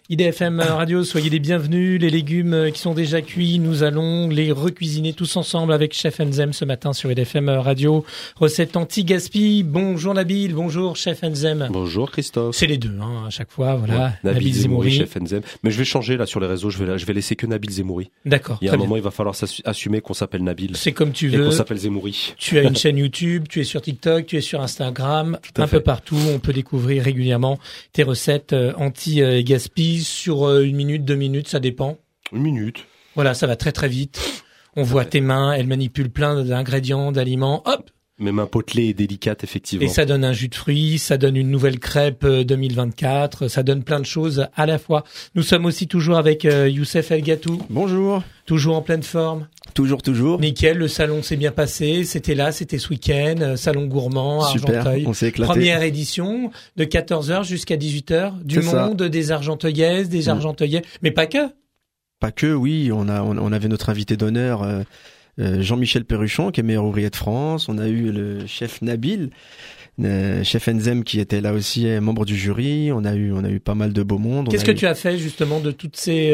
IDFM Radio, soyez les bienvenus. Les légumes qui sont déjà cuits, nous allons les recuisiner tous ensemble avec Chef Enzem ce matin sur IDFM Radio. Recette anti-gaspi. Bonjour Nabil, bonjour Chef Enzem. Bonjour Christophe. C'est les deux, à chaque fois, voilà. Ouais, Nabil Zemouri, Chef Enzem. Mais je vais changer là sur les réseaux, je vais laisser que Nabil Zemouri. D'accord. Il y a un moment, il va falloir assumer qu'on s'appelle Nabil. C'est comme tu veux. Et qu'on s'appelle Zemouri. Tu as une chaîne YouTube, tu es sur TikTok, tu es sur Instagram, un peu partout. On peut découvrir régulièrement tes recettes anti-gaspi sur 1 minute, 2 minutes, ça dépend. 1 minute. Voilà, ça va très très vite. On voit tes mains, elles manipulent plein d'ingrédients, d'aliments. Hop! Mes mains potelées et délicates, effectivement. Et ça donne un jus de fruits, ça donne une nouvelle crêpe 2024, ça donne plein de choses à la fois. Nous sommes aussi toujours avec Youssef El Ghatou. Bonjour. Toujours en pleine forme. Toujours. Nickel, le salon s'est bien passé. C'était ce week-end. Salon gourmand à Super, Argenteuil. on s'est éclaté. Première édition de 14h jusqu'à 18h. Du monde, des Argenteuillaises, des Argenteuillais. Mais pas que. Pas que, oui. On avait notre invité d'honneur, Jean-Michel Perruchon, qui est meilleur ouvrier de France. On a eu le chef Nabil, chef Enzem, qui était là aussi, membre du jury. On a eu pas mal de beau monde. Qu'est-ce que tu as fait justement de toutes ces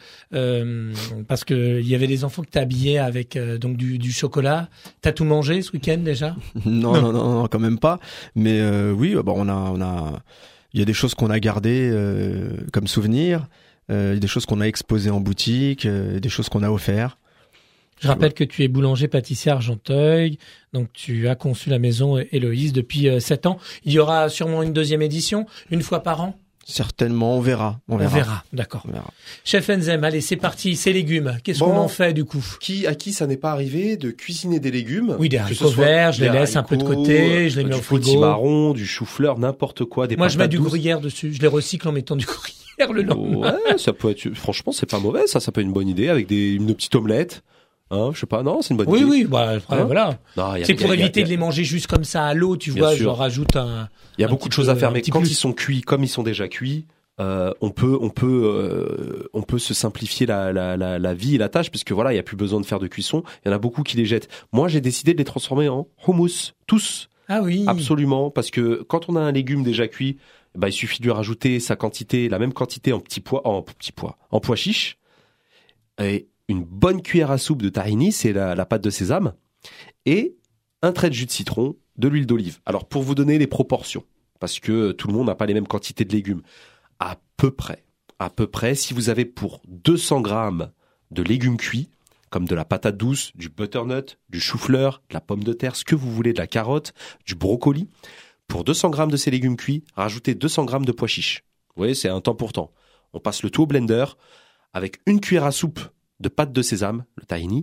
parce que il y avait des enfants que t'as habillés avec donc du chocolat. T'as tout mangé ce week-end déjà? Non, quand même pas. Mais oui, il y a des choses qu'on a gardées comme souvenirs, des choses qu'on a exposées en boutique, des choses qu'on a offertes. Je rappelle que tu es boulanger-pâtissier à Argenteuil, donc tu as conçu la maison Héloïse depuis 7 ans. Il y aura sûrement une 2e édition, une fois par an? Certainement, on verra. On verra, d'accord. Chef Enzem, allez, c'est parti, ces légumes. Qu'est-ce qu'on en fait du coup? À qui ça n'est pas arrivé de cuisiner des légumes? Oui, des haricots verts, je les laisse un peu de côté, je les mets au frigo. Du potimarron, du chou-fleur, n'importe quoi, des Moi, je mets du douces. gruyère dessus. Je les recycle en mettant du gruyère le lendemain. Ouais, ça peut être, franchement, c'est pas mauvais, ça peut être une bonne idée avec une petite omelette. Je sais pas, non, c'est une bonne idée. Oui, voilà. Non, c'est pour éviter de les manger juste comme ça à l'eau, tu vois, je rajoute un. Il y a beaucoup de choses à faire, mais quand ils sont cuits, comme ils sont déjà cuits, on peut se simplifier la vie et la tâche, puisque voilà, il y a plus besoin de faire de cuisson. Il y en a beaucoup qui les jettent. Moi, j'ai décidé de les transformer en hummus, tous. Ah oui. Absolument, parce que quand on a un légume déjà cuit, il suffit de lui rajouter la même quantité en pois chiches, et une bonne cuillère à soupe de tahini, c'est la pâte de sésame, et un trait de jus de citron, de l'huile d'olive. Alors, pour vous donner les proportions, parce que tout le monde n'a pas les mêmes quantités de légumes, à peu près, si vous avez pour 200 grammes de légumes cuits, comme de la patate douce, du butternut, du chou-fleur, de la pomme de terre, ce que vous voulez, de la carotte, du brocoli, pour 200 grammes de ces légumes cuits, rajoutez 200 grammes de pois chiches. Vous voyez, c'est un temps pour temps. On passe le tout au blender avec une cuillère à soupe de pâte de sésame, le tahini,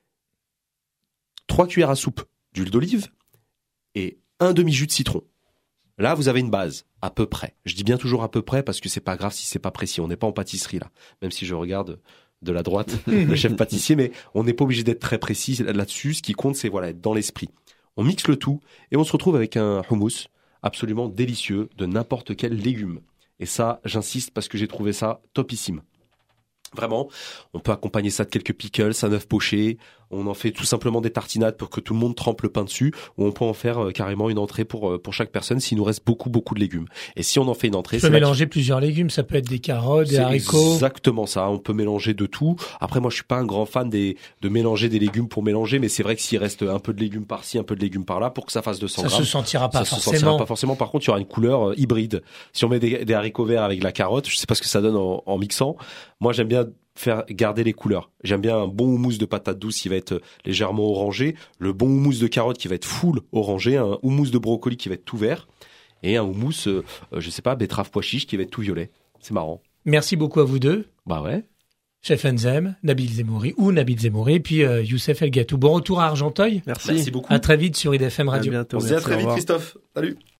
3 cuillères à soupe d'huile d'olive et un demi-jus de citron. Là, vous avez une base, à peu près. Je dis bien toujours à peu près parce que c'est pas grave si c'est pas précis. On n'est pas en pâtisserie là, même si je regarde de la droite le chef pâtissier, mais on n'est pas obligé d'être très précis là-dessus. Ce qui compte, c'est être dans l'esprit. On mixe le tout et on se retrouve avec un hummus absolument délicieux de n'importe quel légume. Et ça, j'insiste parce que j'ai trouvé ça topissime. Vraiment, on peut accompagner ça de quelques pickles, un œuf poché. On en fait tout simplement des tartinades pour que tout le monde trempe le pain dessus, ou on peut en faire carrément une entrée pour chaque personne s'il nous reste beaucoup de légumes. Et si on en fait une entrée, on peut mélanger plusieurs légumes, ça peut être des carottes, des haricots. Exactement ça, on peut mélanger de tout. Après moi je suis pas un grand fan de mélanger des légumes pour mélanger, mais c'est vrai que s'il reste un peu de légumes par-ci, un peu de légumes par-là, pour que ça fasse 200 grammes. Ça se sentira pas forcément. Ça se sentira pas forcément. Par contre, il y aura une couleur hybride. Si on met des haricots verts avec de la carotte, je sais pas ce que ça donne en mixant. Moi j'aime bien faire garder les couleurs. J'aime bien un bon houmous de patate douce qui va être légèrement orangé, le bon houmous de carotte qui va être full orangé, un houmous de brocoli qui va être tout vert, et un houmous, betterave pois chiche qui va être tout violet. C'est marrant. Merci beaucoup à vous deux. Bah ouais. Chef Enzem, Nabil Zemouri, puis Youssef El Ghatou. Bon retour à Argenteuil. Merci beaucoup. À très vite sur IDFM Radio. À bientôt. On se dit à très vite, Christophe. Salut.